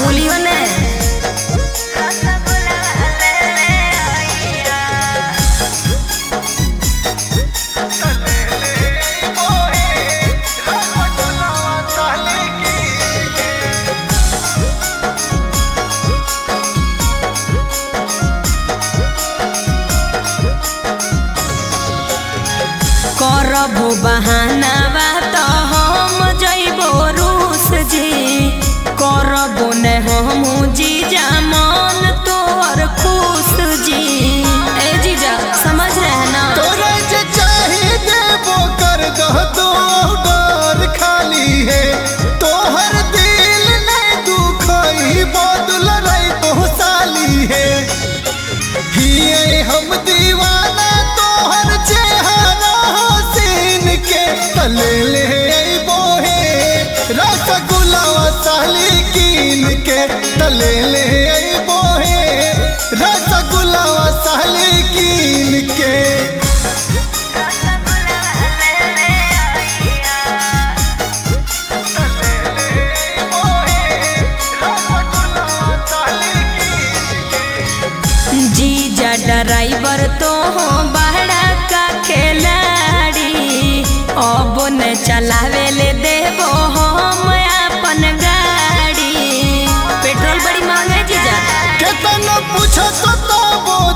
भूली हो ने। करबो बहाना बात हम जइबो रूस जी, करबो ने हम जीजा मन तोर खुश जी। ए जीजा समझ रहे ना। तोरा जे चाहे देबो कर दो तो डर खाली है तोहर दिल नहीं दुखाई बदल रही तो साली है हिये हम दीवाना तोहर चेहरा हसीन के तले ले अइबो हे रसगुल्ला साली कीन के तले ले अइबो हे रसगुल्ला साली कीन के। जीजा ड्राइवर तो हो बहरा का खिलाड़ी, अब न चलावे ले देबो हम अपन गाड़ी। पेट्रोल बड़ी महंगा है जीजा। केतन पूछो तो